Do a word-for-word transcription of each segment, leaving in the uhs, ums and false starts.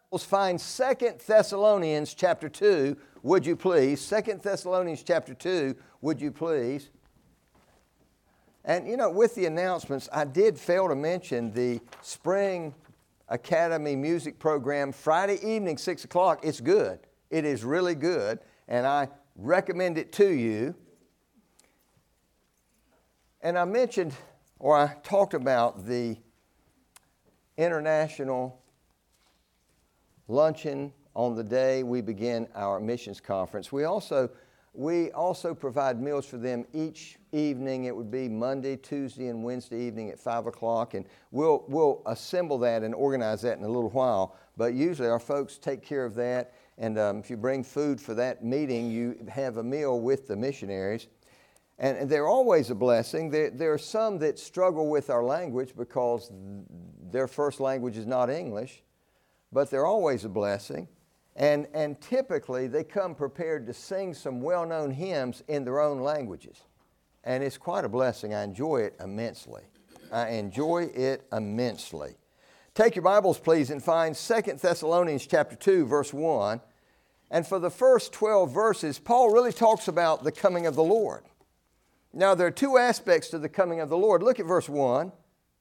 Let's find Second Thessalonians chapter two, would you please? Second Thessalonians chapter two, would you please? And, you know, with the announcements, I did fail to mention the Spring Academy music program, Friday evening, six o'clock. It's good. It is really good, and I recommend it to you. And I mentioned, or I talked about the International Luncheon on the day we begin our missions conference. We also we also provide meals for them each evening. It would be Monday, Tuesday, and Wednesday evening at five o'clock, and we'll we'll assemble that and organize that in a little while. But usually our folks take care of that, and um, if you bring food for that meeting, you have a meal with the missionaries. And, and they're always a blessing. There, there are some that struggle with our language because their first language is not English, but they're always a blessing. And, and typically, they come prepared to sing some well-known hymns in their own languages. And it's quite a blessing. I enjoy it immensely. I enjoy it immensely. Take your Bibles, please, and find Second Thessalonians chapter two, verse one. And for the first twelve verses, Paul really talks about the coming of the Lord. Now, there are two aspects to the coming of the Lord. Look at verse one.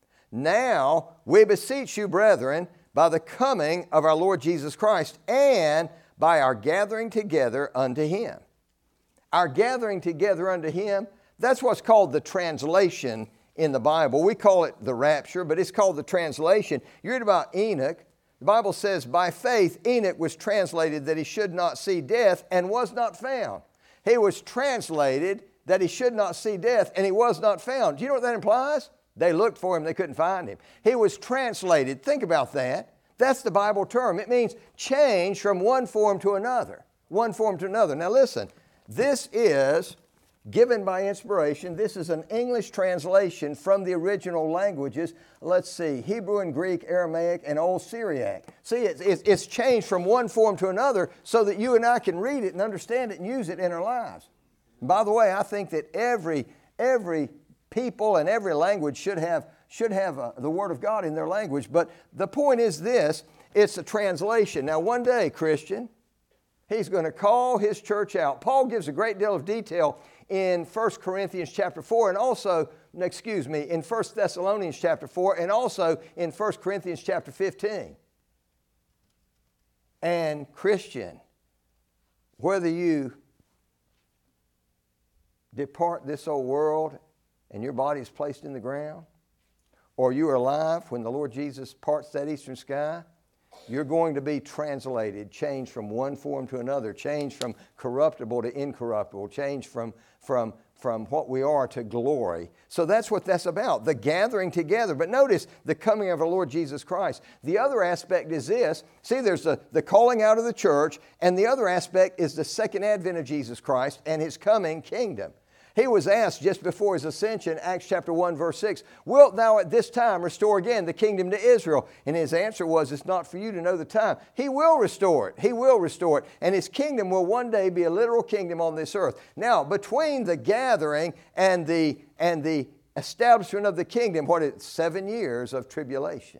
Now, we beseech you, brethren, by the coming of our Lord Jesus Christ, and by our gathering together unto Him. Our gathering together unto Him, that's what's called the translation in the Bible. We call it the rapture, but it's called the translation. You read about Enoch. The Bible says, by faith Enoch was translated that he should not see death and was not found. He was translated that he should not see death and he was not found. Do you know what that implies? They looked for him, they couldn't find him. He was translated. Think about that. That's the Bible term. It means change from one form to another. One form to another. Now listen, this is given by inspiration. This is an English translation from the original languages. Let's see, Hebrew and Greek, Aramaic, and Old Syriac. See, it's, it's changed from one form to another so that you and I can read it and understand it and use it in our lives. And by the way, I think that every, every people and every language should have, should have uh, the Word of God in their language. But the point is this, it's a translation. Now one day, Christian, He's going to call His church out. Paul gives a great deal of detail in First Corinthians chapter four and also, excuse me, in First Thessalonians chapter four and also in First Corinthians chapter fifteen. And Christian, whether you depart this old world and your body is placed in the ground, or you are alive when the Lord Jesus parts that eastern sky, you're going to be translated, changed from one form to another, changed from corruptible to incorruptible, changed from, from, from what we are to glory. So that's what that's about, the gathering together. But notice the coming of our Lord Jesus Christ. The other aspect is this. See, there's the, the calling out of the church, and the other aspect is the second advent of Jesus Christ and His coming kingdom. He was asked just before His ascension, Acts chapter one, verse six, wilt thou at this time restore again the kingdom to Israel? And His answer was, it's not for you to know the time. He will restore it. He will restore it. And His kingdom will one day be a literal kingdom on this earth. Now, between the gathering and the, and the establishment of the kingdom, what is it? Seven years of tribulation.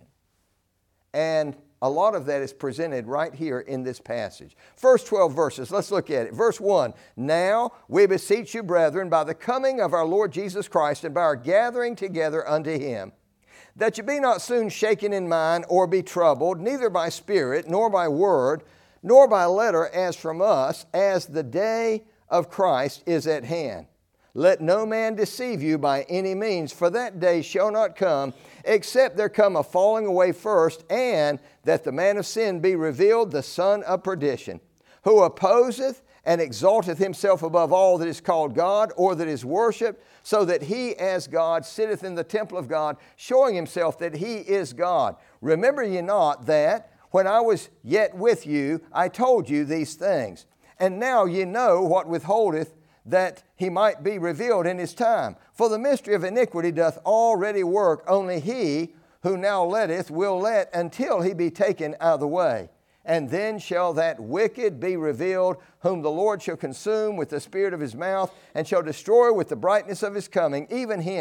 And a lot of that is presented right here in this passage. First twelve verses, let's look at it. Verse one, now we beseech you, brethren, by the coming of our Lord Jesus Christ and by our gathering together unto Him, that you be not soon shaken in mind or be troubled, neither by spirit, nor by word, nor by letter as from us, as the day of Christ is at hand. Let no man deceive you by any means, for that day shall not come, except there come a falling away first, and that the man of sin be revealed, the son of perdition, who opposeth and exalteth himself above all that is called God, or that is worshipped, so that he as God sitteth in the temple of God, showing himself that he is God. Remember ye not that, when I was yet with you, I told you these things. And now ye know what withholdeth, that he might be revealed in his time. For the mystery of iniquity doth already work, only he who now letteth will let until he be taken out of the way. And then shall that wicked be revealed, whom the Lord shall consume with the spirit of His mouth, and shall destroy with the brightness of His coming, even him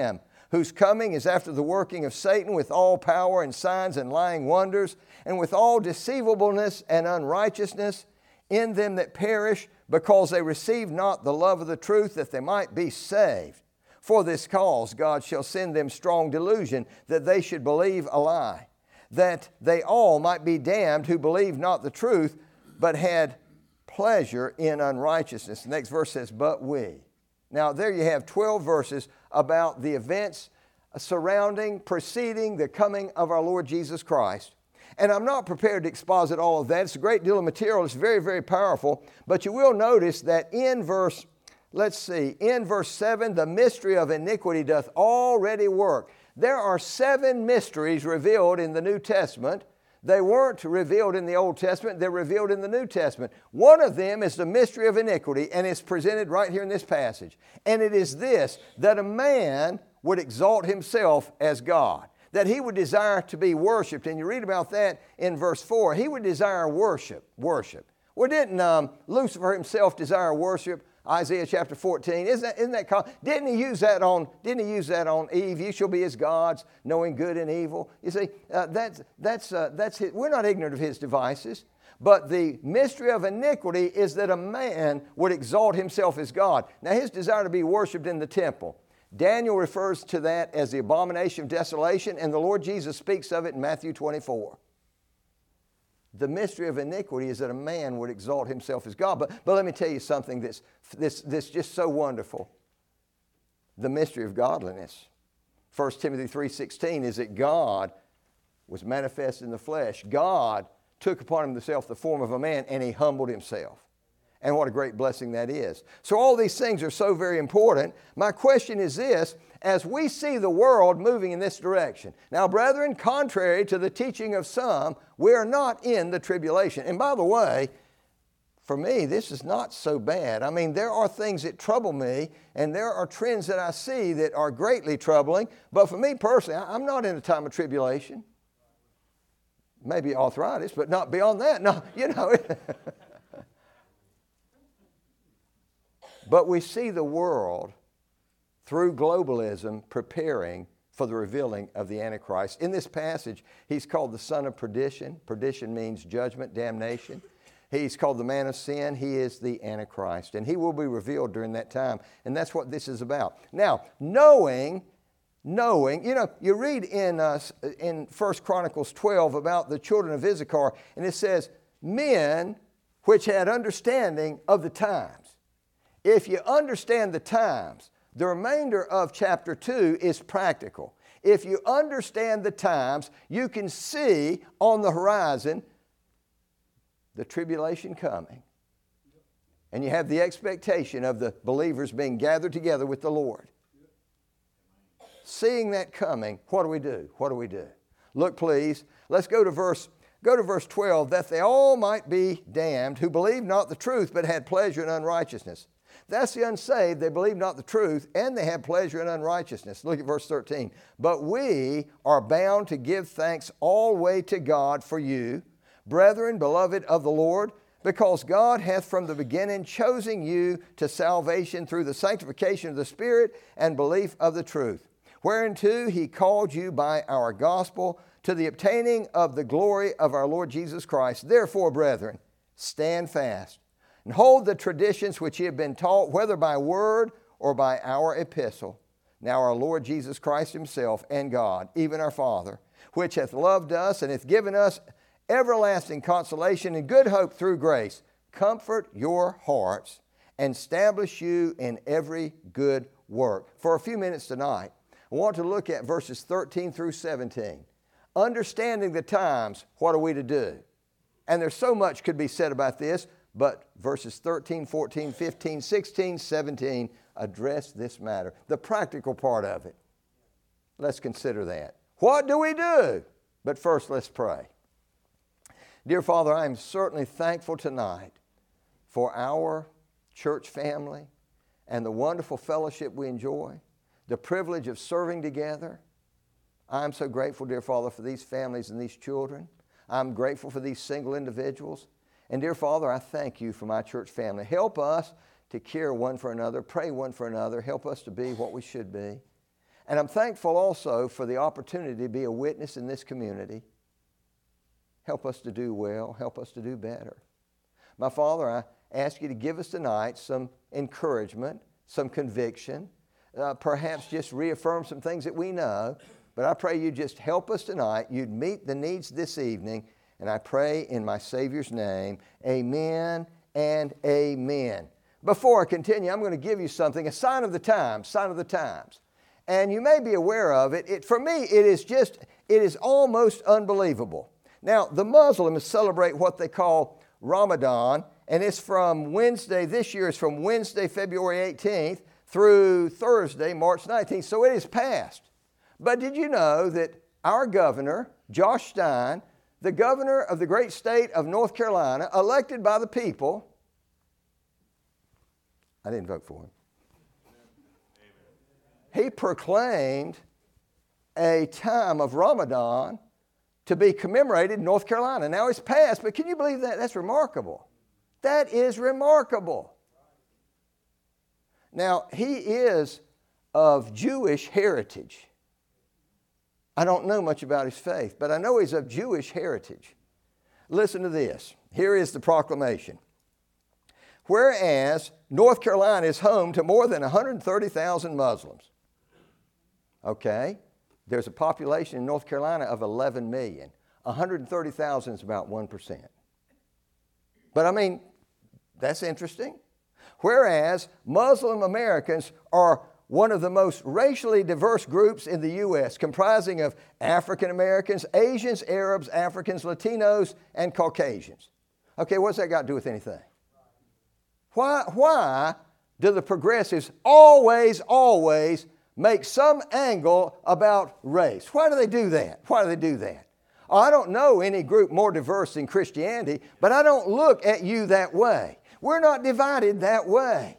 whose coming is after the working of Satan with all power and signs and lying wonders, and with all deceivableness and unrighteousness in them that perish, because they receive not the love of the truth, that they might be saved. For this cause God shall send them strong delusion, that they should believe a lie, that they all might be damned who believed not the truth, but had pleasure in unrighteousness. The next verse says, but we. Now there you have twelve verses about the events surrounding, preceding the coming of our Lord Jesus Christ. And I'm not prepared to exposit all of that. It's a great deal of material. It's very, very powerful. But you will notice that in verse, let's see, in verse seven, the mystery of iniquity doth already work. There are seven mysteries revealed in the New Testament. They weren't revealed in the Old Testament. They're revealed in the New Testament. One of them is the mystery of iniquity, and it's presented right here in this passage. And it is this, that a man would exalt himself as God, that he would desire to be worshiped. And you read about that in verse four. He would desire worship, worship. Well, didn't um, Lucifer himself desire worship? Isaiah chapter fourteen. Isn't that, isn't that called, didn't he use that on, didn't he use that on Eve? You shall be as gods, knowing good and evil. You see, uh, that's, that's, uh, that's his, we're not ignorant of his devices. But the mystery of iniquity is that a man would exalt himself as God. Now his desire to be worshiped in the temple. Daniel refers to that as the abomination of desolation, and the Lord Jesus speaks of it in Matthew twenty-four. The mystery of iniquity is that a man would exalt himself as God. But, but let me tell you something that's, that's, that's just so wonderful. The mystery of godliness. First Timothy three sixteen is that God was manifest in the flesh. God took upon himself the form of a man, and he humbled himself. And what a great blessing that is. So all these things are so very important. My question is this, as we see the world moving in this direction. Now, brethren, contrary to the teaching of some, we are not in the tribulation. And by the way, for me, this is not so bad. I mean, there are things that trouble me, and there are trends that I see that are greatly troubling. But for me personally, I'm not in a time of tribulation. Maybe arthritis, but not beyond that. No, you know. But we see the world through globalism preparing for the revealing of the Antichrist. In this passage, he's called the son of perdition. Perdition means judgment, damnation. He's called the man of sin. He is the Antichrist, and he will be revealed during that time. And that's what this is about. Now, knowing, knowing, you know, you read in, uh, in First Chronicles twelve about the children of Issachar, and it says, men which had understanding of the times. If you understand the times, the remainder of chapter two is practical. If you understand the times, you can see on the horizon the tribulation coming. And you have the expectation of the believers being gathered together with the Lord. Seeing that coming, what do we do? What do we do? Look, please, let's go to verse Go to verse twelve, that they all might be damned who believed not the truth, but had pleasure in unrighteousness. That's the unsaved. They believe not the truth, and they have pleasure in unrighteousness. Look at verse thirteen. But we are bound to give thanks always to God for you, brethren, beloved of the Lord, because God hath from the beginning chosen you to salvation through the sanctification of the Spirit and belief of the truth, whereunto he called you by our gospel to the obtaining of the glory of our Lord Jesus Christ. Therefore, brethren, stand fast, and hold the traditions which ye have been taught, whether by word or by our epistle. Now our Lord Jesus Christ himself and God, even our Father, which hath loved us and hath given us everlasting consolation and good hope through grace, comfort your hearts and establish you in every good work. For a few minutes tonight, I want to look at verses thirteen through seventeen. Understanding the times, what are we to do? And there's so much could be said about this, but verses thirteen, fourteen, fifteen, sixteen, seventeen address this matter, the practical part of it. Let's consider that. What do we do? But first, let's pray. Dear Father, I am certainly thankful tonight for our church family and the wonderful fellowship we enjoy, the privilege of serving together. I'm so grateful, dear Father, for these families and these children. I'm grateful for these single individuals. And dear Father, I thank you for my church family. Help us to care one for another, pray one for another. Help us to be what we should be. And I'm thankful also for the opportunity to be a witness in this community. Help us to do well. Help us to do better. My Father, I ask you to give us tonight some encouragement, some conviction, uh, perhaps just reaffirm some things that we know. But I pray you just help us tonight. You'd meet the needs this evening. And I pray in my Savior's name, amen and amen. Before I continue, I'm going to give you something, a sign of the times, sign of the times. And you may be aware of it. It for me, it is just, it is almost unbelievable. Now, the Muslims celebrate what they call Ramadan, and it's from Wednesday, this year is from Wednesday, February eighteenth, through Thursday, March nineteenth, so it is past. But did you know that our governor, Josh Stein, the governor of the great state of North Carolina, elected by the people, I didn't vote for him. He proclaimed a time of Ramadan to be commemorated in North Carolina. Now it's passed, but can you believe that? That's remarkable. That is remarkable. Now, he is of Jewish heritage. I don't know much about his faith, but I know he's of Jewish heritage. Listen to this. Here is the proclamation. Whereas North Carolina is home to more than one hundred thirty thousand Muslims. Okay, there's a population in North Carolina of eleven million. one hundred thirty thousand is about one percent. But I mean, that's interesting. Whereas Muslim Americans are one of the most racially diverse groups in the U S, comprising of African Americans, Asians, Arabs, Africans, Latinos, and Caucasians. Okay, what's that got to do with anything? Why, why do the progressives always, always make some angle about race? Why do they do that? Why do they do that? Oh, I don't know any group more diverse than Christianity, but I don't look at you that way. We're not divided that way.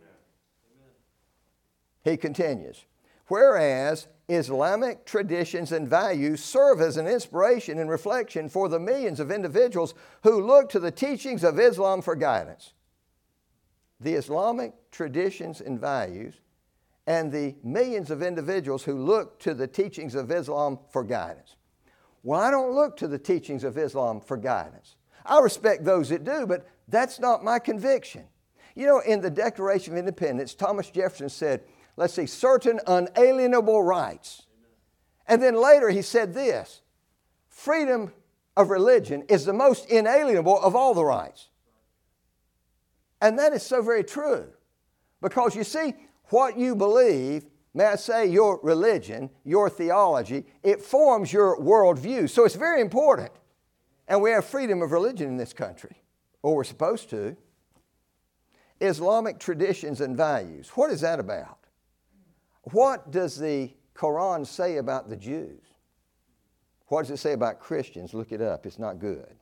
He continues, whereas Islamic traditions and values serve as an inspiration and reflection for the millions of individuals who look to the teachings of Islam for guidance. The Islamic traditions and values and the millions of individuals who look to the teachings of Islam for guidance. Well, I don't look to the teachings of Islam for guidance. I respect those that do, but that's not my conviction. You know, in the Declaration of Independence, Thomas Jefferson said, let's see, certain unalienable rights. And then later he said this, freedom of religion is the most inalienable of all the rights. And that is so very true. Because you see, what you believe, may I say your religion, your theology, it forms your worldview. So it's very important. And we have freedom of religion in this country, or we're supposed to. Islamic traditions and values, what is that about? What does the Quran say about the Jews? What does it say about Christians? Look it up. It's not good.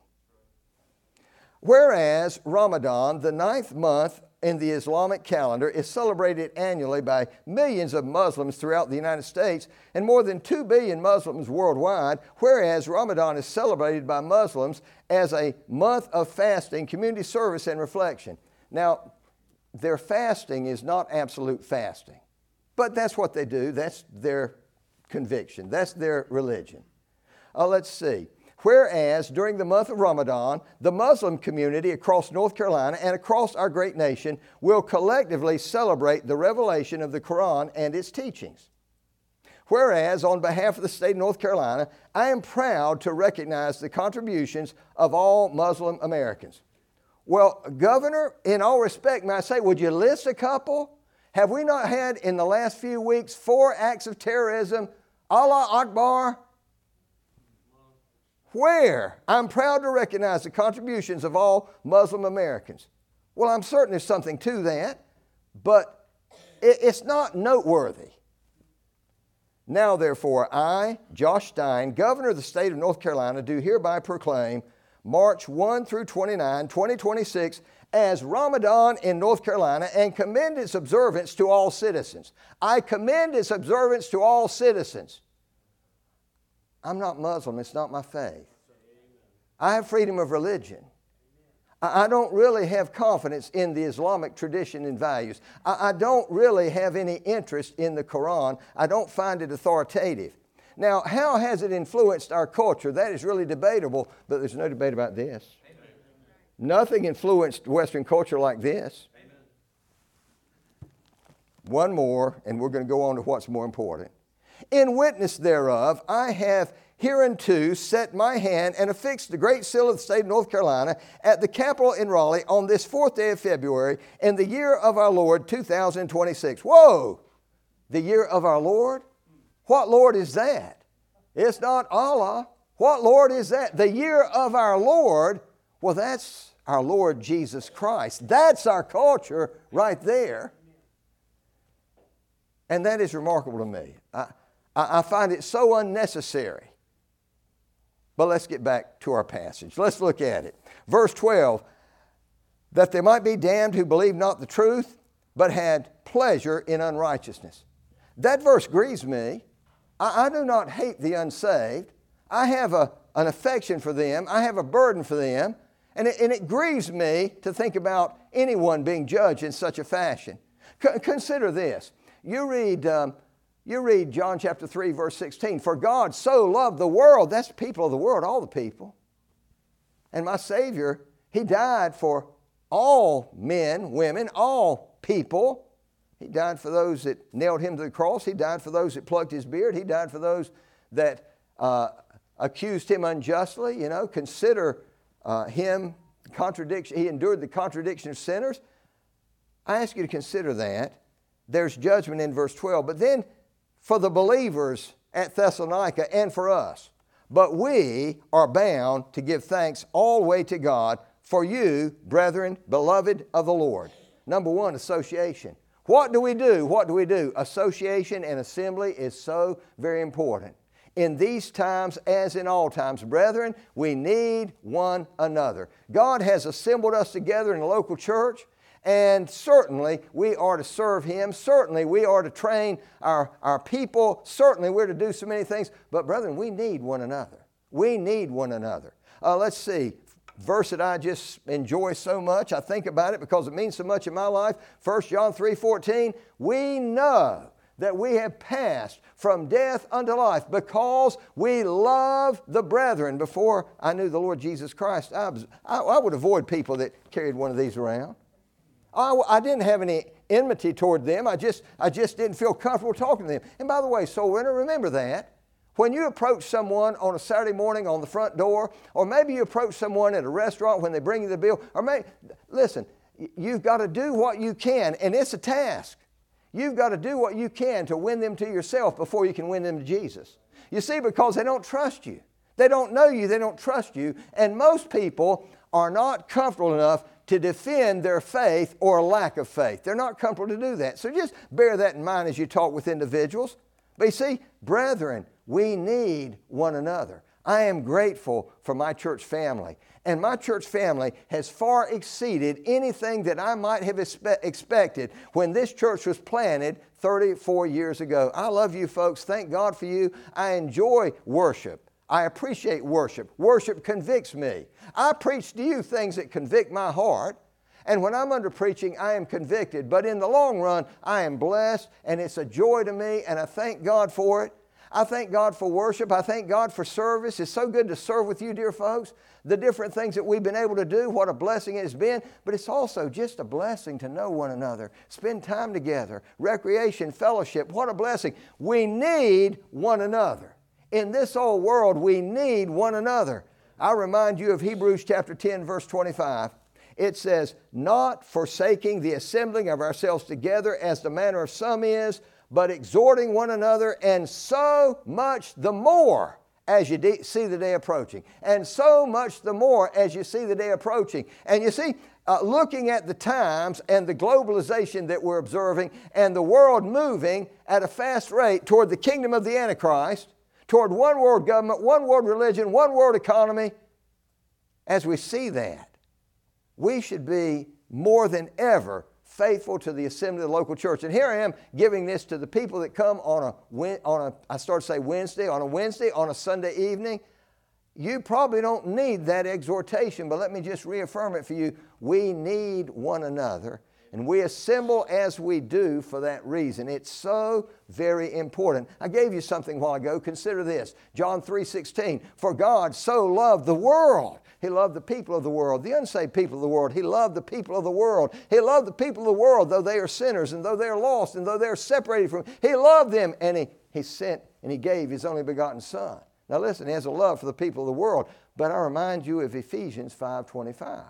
Whereas Ramadan, the ninth month in the Islamic calendar, is celebrated annually by millions of Muslims throughout the United States and more than two billion Muslims worldwide, whereas Ramadan is celebrated by Muslims as a month of fasting, community service, and reflection. Now, their fasting is not absolute fasting. But that's what they do. That's their conviction. That's their religion. Uh, let's see. Whereas during the month of Ramadan, the Muslim community across North Carolina and across our great nation will collectively celebrate the revelation of the Quran and its teachings. Whereas on behalf of the state of North Carolina, I am proud to recognize the contributions of all Muslim Americans. Well, Governor, in all respect, may I say, would you list a couple? Have we not had in the last few weeks four acts of terrorism? Allah Akbar. Where? I'm proud to recognize the contributions of all Muslim Americans. Well, I'm certain there's something to that, but it's not noteworthy. Now, therefore, I, Josh Stein, Governor of the state of North Carolina, do hereby proclaim March first through twenty-ninth, twenty twenty-six, as Ramadan in North Carolina and commend its observance to all citizens. I commend its observance to all citizens. I'm not Muslim. It's not my faith. I have freedom of religion. I, I don't really have confidence in the Islamic tradition and values. I, I don't really have any interest in the Quran. I don't find it authoritative. Now, how has it influenced our culture? That is really debatable, but there's no debate about this. Amen. Nothing influenced Western culture like this. Amen. One more, and we're going to go on to what's more important. In witness thereof, I have hereunto set my hand and affixed the great seal of the state of North Carolina at the Capitol in Raleigh on this fourth day of February in the year of our Lord, two thousand twenty-six. Whoa! The year of our Lord? What Lord is that? It's not Allah. What Lord is that? The year of our Lord? Well, that's our Lord Jesus Christ. That's our culture right there. And that is remarkable to me. I, I find it so unnecessary. But let's get back to our passage. Let's look at it. Verse twelve, that they might be damned who believed not the truth, but had pleasure in unrighteousness. That verse grieves me. I, I do not hate the unsaved. I have a, an affection for them. I have a burden for them. And it, and it grieves me to think about anyone being judged in such a fashion. C- consider this. You read... Um, You read John chapter three, verse sixteen. For God so loved the world. That's the people of the world, all the people. And my Savior, He died for all men, women, all people. He died for those that nailed Him to the cross. He died for those that plucked His beard. He died for those that uh, accused Him unjustly. You know, consider uh, Him contradiction. He endured the contradiction of sinners. I ask you to consider that. There's judgment in verse twelve. But then, for the believers at Thessalonica and for us. But we are bound to give thanks always to God for you, brethren, beloved of the Lord. Number one, association. What do we do? What do we do? Association and assembly is so very important. In these times, as in all times, brethren, we need one another. God has assembled us together in a local church. And certainly we are to serve Him. Certainly we are to train our, our people. Certainly we're to do so many things. But brethren, we need one another. We need one another. Uh, let's see. Verse that I just enjoy so much. I think about it because it means so much in my life. First John three fourteen. We know that we have passed from death unto life because we love the brethren. Before I knew the Lord Jesus Christ, I, was, I, I would avoid people that carried one of these around. I, I didn't have any enmity toward them. I just, I just didn't feel comfortable talking to them. And by the way, soul winner, remember that. When you approach someone on a Saturday morning on the front door, or maybe you approach someone at a restaurant when they bring you the bill, or maybe, listen, you've got to do what you can, and it's a task. You've got to do what you can to win them to yourself before you can win them to Jesus. You see, because they don't trust you. They don't know you. They don't trust you. And most people are not comfortable enough to defend their faith or lack of faith. They're not comfortable to do that. So just bear that in mind as you talk with individuals. But you see, brethren, we need one another. I am grateful for my church family. And my church family has far exceeded anything that I might have expe- expected when this church was planted thirty-four years ago. I love you folks. Thank God for you. I enjoy worship. I appreciate worship. Worship convicts me. I preach to you things that convict my heart. And when I'm under preaching, I am convicted. But in the long run, I am blessed, and it's a joy to me, and I thank God for it. I thank God for worship. I thank God for service. It's so good to serve with you, dear folks. The different things that we've been able to do, what a blessing it has been. But it's also just a blessing to know one another, spend time together, recreation, fellowship. What a blessing. We need one another. In this old world, we need one another. I remind you of Hebrews chapter ten, verse twenty-five. It says, not forsaking the assembling of ourselves together as the manner of some is, but exhorting one another, and so much the more as you de- see the day approaching. And so much the more as you see the day approaching. And you see, uh, looking at the times and the globalization that we're observing and the world moving at a fast rate toward the kingdom of the Antichrist, toward one world government, one world religion, one world economy, as we see that, we should be more than ever faithful to the assembly of the local church. And here I am giving this to the people that come on a, on a I started to say Wednesday, on a Wednesday, on a Sunday evening. you probably don't need that exhortation, but let me just reaffirm it for you. We need one another, and we assemble as we do for that reason. It's so very important. I gave you something a while ago. Consider this. John three sixteen. For God so loved the world. He loved the people of the world, the unsaved people of the world. He loved the people of the world. He loved the people of the world, though they are sinners, and though they are lost, and though they are separated from Him. He loved them, and He, he sent and He gave His only begotten Son. Now listen, He has a love for the people of the world. But I remind you of Ephesians five twenty-five.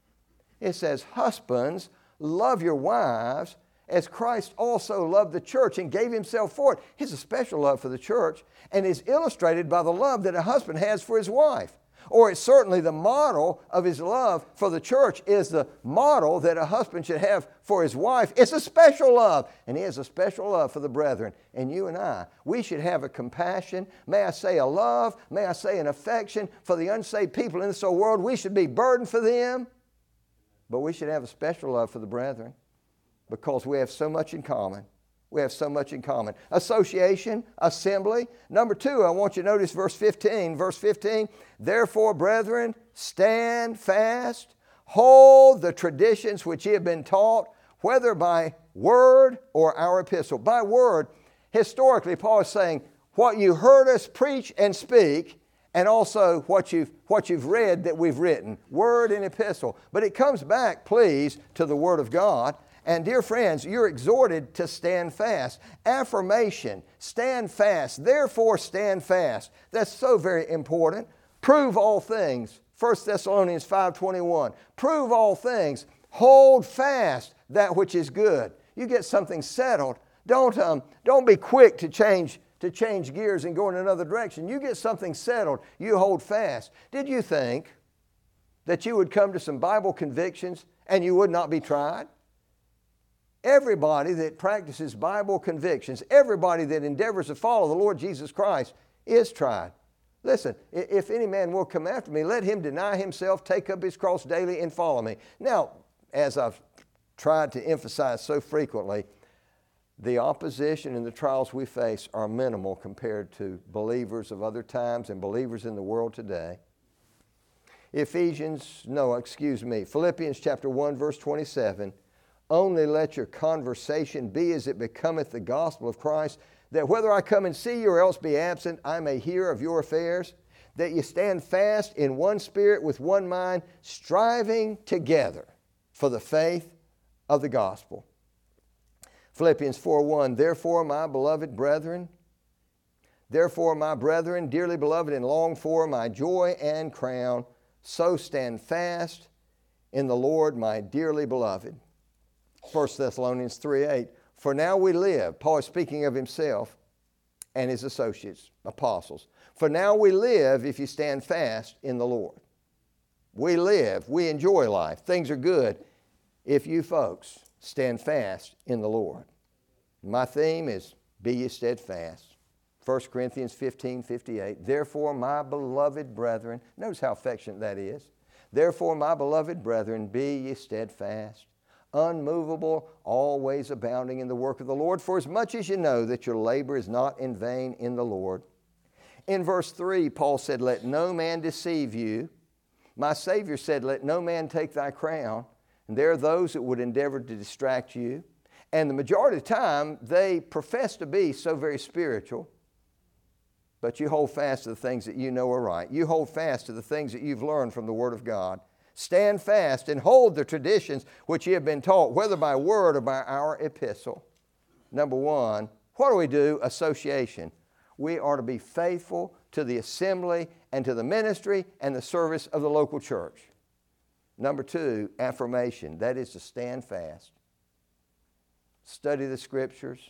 It says, husbands, love your wives as Christ also loved the church and gave Himself for it. He has a special love for the church and is illustrated by the love that a husband has for his wife. Or it's certainly the model of His love for the church is the model that a husband should have for his wife. It's a special love. And He has a special love for the brethren. And you and I, we should have a compassion, may I say a love, may I say an affection for the unsaved people in this old world. We should be burdened for them. But we should have a special love for the brethren because we have so much in common. We have so much in common. Association, assembly. Number two, I want you to notice verse fifteen. Verse fifteen, therefore, brethren, stand fast, hold the traditions which ye have been taught, whether by word or our epistle. By word, historically, Paul is saying, what you heard us preach and speak, and also what you've, what you've read that we've written, word and epistle. But it comes back, please, to the Word of God. And dear friends, you're exhorted to stand fast. Affirmation, stand fast. Therefore, stand fast. That's so very important. Prove all things. First Thessalonians five twenty-one. Prove all things. Hold fast that which is good. You get something settled. Don't, um, don't be quick to change to change gears and go in another direction. You get something settled, you hold fast. Did you think that you would come to some Bible convictions and you would not be tried? Everybody that practices Bible convictions, everybody that endeavors to follow the Lord Jesus Christ is tried. Listen, if any man will come after me, let him deny himself, take up his cross daily, and follow me. Now, as I've tried to emphasize so frequently, the opposition and the trials we face are minimal compared to believers of other times and believers in the world today. Ephesians, no, excuse me, Philippians chapter one, verse twenty-seven, only let your conversation be as it becometh the gospel of Christ, that whether I come and see you or else be absent, I may hear of your affairs, that you stand fast in one spirit with one mind, striving together for the faith of the gospel. Philippians four one, therefore, my beloved brethren, therefore, my brethren, dearly beloved and longed for, my joy and crown, so stand fast in the Lord, my dearly beloved. First Thessalonians three eight, for now we live, Paul is speaking of himself and his associates, apostles. For now we live if you stand fast in the Lord. We live, we enjoy life, things are good if you folks stand fast in the Lord. My theme is, be ye steadfast. First Corinthians fifteen fifty-eight. Therefore, my beloved brethren, notice how affectionate that is. Therefore, my beloved brethren, be ye steadfast, unmovable, always abounding in the work of the Lord, for as much as you know that your labor is not in vain in the Lord. In verse three, Paul said, let no man deceive you. My Savior said, let no man take thy crown. And there are those that would endeavor to distract you. And the majority of the time, they profess to be so very spiritual. But you hold fast to the things that you know are right. You hold fast to the things that you've learned from the Word of God. Stand fast and hold the traditions which ye have been taught, whether by word or by our epistle. Number one, what do we do? Association. We are to be faithful to the assembly and to the ministry and the service of the local church. Number two, affirmation. That is to stand fast. Study the Scriptures.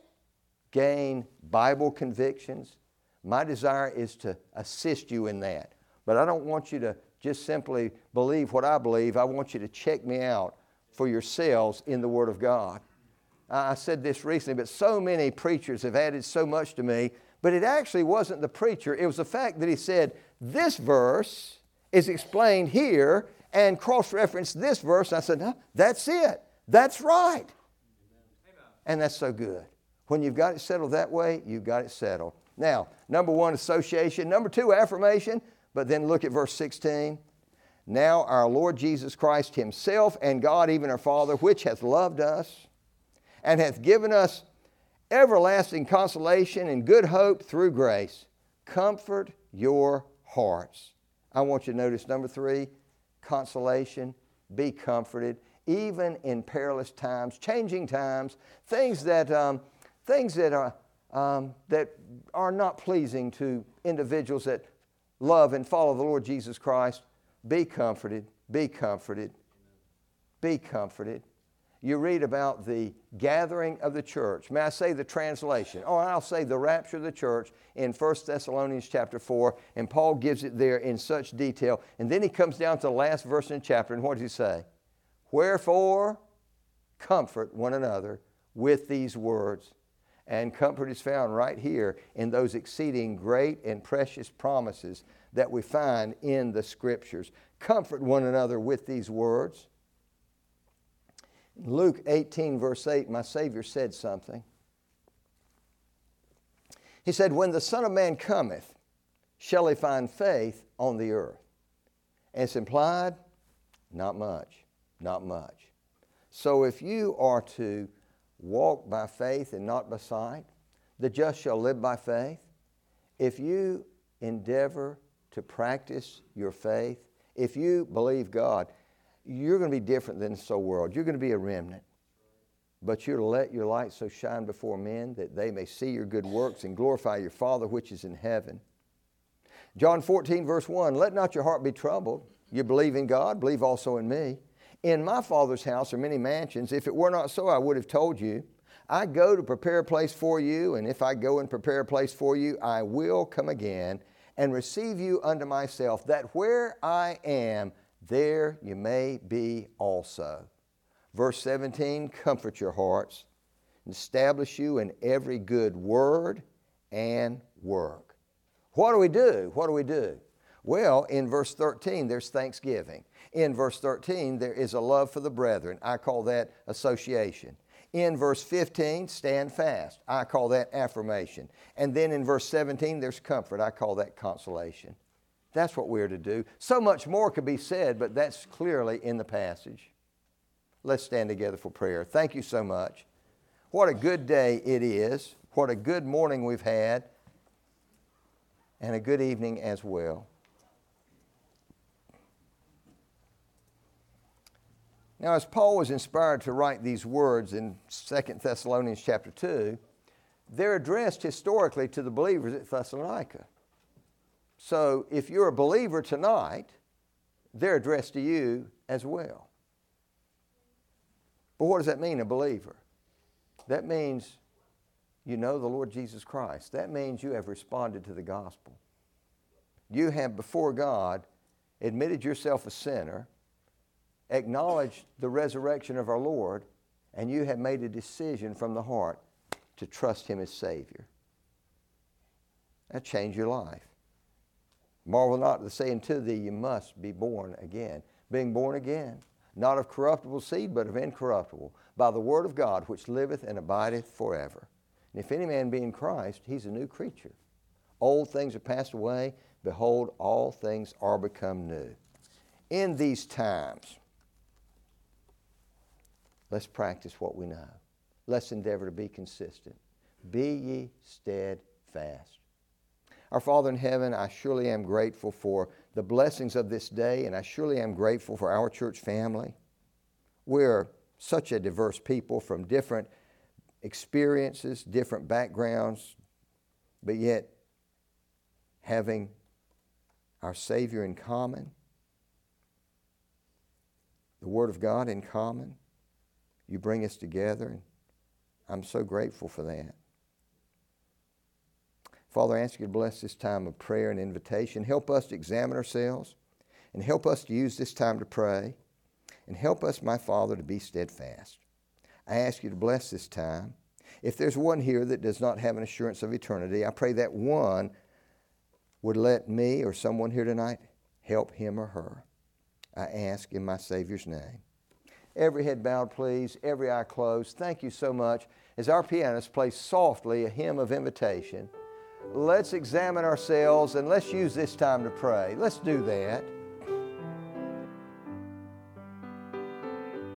Gain Bible convictions. My desire is to assist you in that. But I don't want you to just simply believe what I believe. I want you to check me out for yourselves in the Word of God. I said this recently, but so many preachers have added so much to me, but it actually wasn't the preacher. It was the fact that he said, this verse is explained here, and cross-referenced this verse. And I said, no, that's it. That's right. Amen. And that's so good. When you've got it settled that way, you've got it settled. Now, number one, association. Number two, affirmation. But then look at verse sixteen. Now our Lord Jesus Christ himself and God, even our Father, which hath loved us and hath given us everlasting consolation and good hope through grace, comfort your hearts. I want you to notice number three, consolation, be comforted, even in perilous times, changing times, things that, um, things that, are, um, that are not pleasing to individuals that love and follow the Lord Jesus Christ. Be comforted, be comforted, be comforted. You read about the gathering of the church. May I say the translation? Or I'll say the rapture of the church in First Thessalonians chapter four. And Paul gives it there in such detail. And then he comes down to the last verse in the chapter. And what does he say? Wherefore, comfort one another with these words. And comfort is found right here in those exceeding great and precious promises that we find in the Scriptures. Comfort one another with these words. In Luke eighteen, verse eight, my Savior said something. He said, when the Son of Man cometh, shall he find faith on the earth? And it's implied, not much, not much. So if you are to walk by faith and not by sight, the just shall live by faith. If you endeavor to practice your faith, if you believe God, you're going to be different than this world. You're going to be a remnant. But you're to let your light so shine before men that they may see your good works and glorify your Father which is in heaven. John fourteen, verse one, let not your heart be troubled. You believe in God, believe also in me. In my Father's house are many mansions. If it were not so, I would have told you. I go to prepare a place for you, and if I go and prepare a place for you, I will come again and receive you unto myself, that where I am, there you may be also. Verse seventeen, comfort your hearts, and establish you in every good word and work. What do we do? What do we do? Well, in verse thirteen, there's thanksgiving. In verse thirteen, there is a love for the brethren. I call that association. In verse fifteen, stand fast. I call that affirmation. And then in verse seventeen, there's comfort. I call that consolation. That's what we're to do. So much more could be said, but that's clearly in the passage. Let's stand together for prayer. Thank you so much. What a good day it is. What a good morning we've had. And a good evening as well. Now, as Paul was inspired to write these words in Second Thessalonians chapter two, they're addressed historically to the believers at Thessalonica. So if you're a believer tonight, they're addressed to you as well. But what does that mean, a believer? That means you know the Lord Jesus Christ. That means you have responded to the gospel. You have before God admitted yourself a sinner, acknowledged the resurrection of our Lord, and you have made a decision from the heart to trust Him as Savior. That changed your life. Marvel not to say unto thee, you must be born again. Being born again, not of corruptible seed, but of incorruptible, by the word of God, which liveth and abideth forever. And if any man be in Christ, he's a new creature. Old things are passed away. Behold, all things are become new. In these times, let's practice what we know. Let's endeavor to be consistent. Be ye steadfast. Our Father in heaven, I surely am grateful for the blessings of this day, and I surely am grateful for our church family. We're such a diverse people from different experiences, different backgrounds, but yet having our Savior in common, the Word of God in common. You bring us together, and I'm so grateful for that. Father, I ask you to bless this time of prayer and invitation. Help us to examine ourselves, and help us to use this time to pray, and help us, my Father, to be steadfast. I ask you to bless this time. If there's one here that does not have an assurance of eternity, I pray that one would let me or someone here tonight help him or her. I ask in my Savior's name. Every head bowed, please. Every eye closed. Thank you so much. As our pianist plays softly a hymn of invitation, let's examine ourselves and let's use this time to pray. Let's do that.